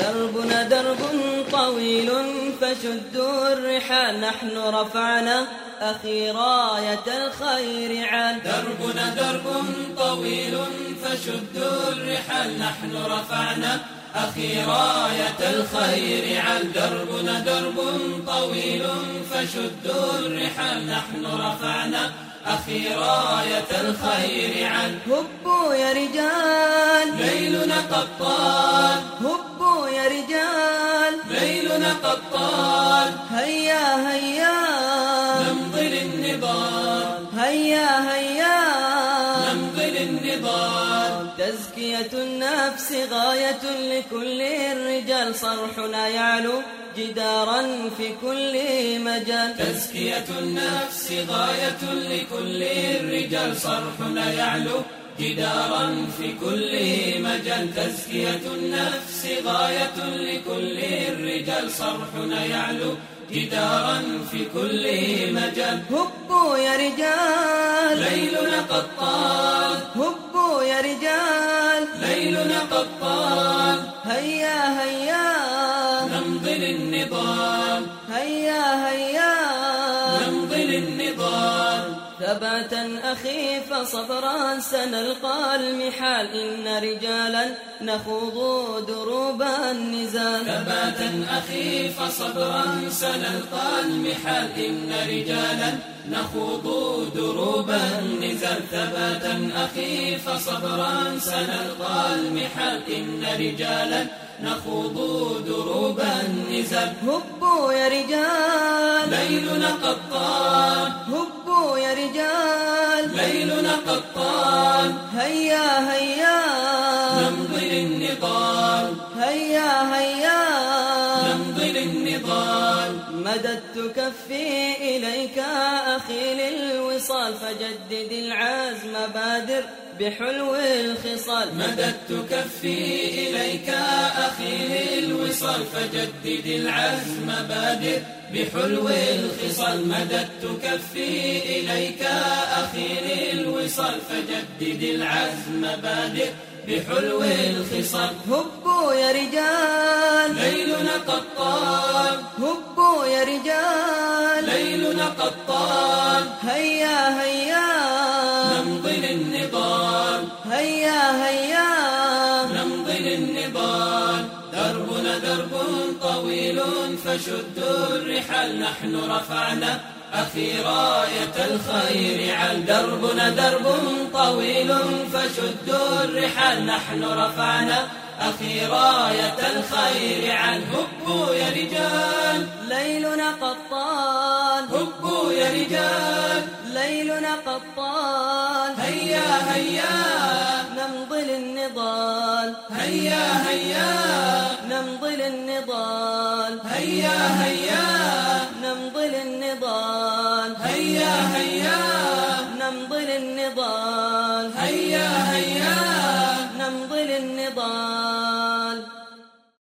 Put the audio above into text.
دربنا درب طويل فشدوا الرحال نحن رفعنا أخي راية الخير عال. دربنا درب طويل فشدوا الرحال نحن رفعنا أخي راية الخير عال. دربنا درب طويل فشدوا الرحال نحن رفعنا أخي راية الخير عال. هبوا يا رجال ليلنا قد طال، هبوا يا رجال ليلنا قد طال، هيا هيا نمضي للنضال، هيا هيا نمضي للنضال. تزكية النفس غاية لكل الرجال صرحنا يعلو جدارا في كل مجال. تزكية النفس غاية لكل الرجال صرحنا يعلو جدارا في كل مجال. تزكية النفس غاية لكل الرجال صرحنا يعلو جدارا في كل مجال. هبوا يا رجال ليلنا قد طال، هبوا يا رجال ليلنا قد طال، هيا هيا نمضي للنضال، هيا هيا نمضي للنضال. ثباتا أخي فصبرا سنلقى المحال إن رجالا نخوض دروب النزال. ثباتا أخي فصبرا سنلقى المحال إن رجالا نخوض دروب النزال. ثباتا أخي فصبرا سنلقى المحال إن رجالا نخوض دروب النزال. هبوا يا رجال ليلنا قد طال، هبوا يا رجال ليلنا قد طال، هيا هيا نمضي للنضال، هيا هيا نمضي للنضال. مددت كفي إليك أخي للوصال فجدد العزم بادر بحلو الخصال. مددت كفي إليك أخي للوصال فجدد العزم بادر بحلو الخصال. مددت كفي إليك أخي للوصال فجدد العزم بادر بحلو الخصال. هبوا يا رجال ليلنا قد طال، هبوا يا رجال ليلنا قد طال، هيا هيا نمضي للنضال، هيا هيا نمضي للنضال. دربنا درب طويل فشدوا الرحال نحن رفعنا أخي راية الخير عال. دربنا درب طويل فشدوا الرحال نحن رفعنا أخي راية الخير عال. هبوا يا رجال ليلنا قد طال، هبوا يا رجال ليلنا قد طال، هيا هيا نمضي للنضال، هيا هيا نمضي للنضال. هيا هيا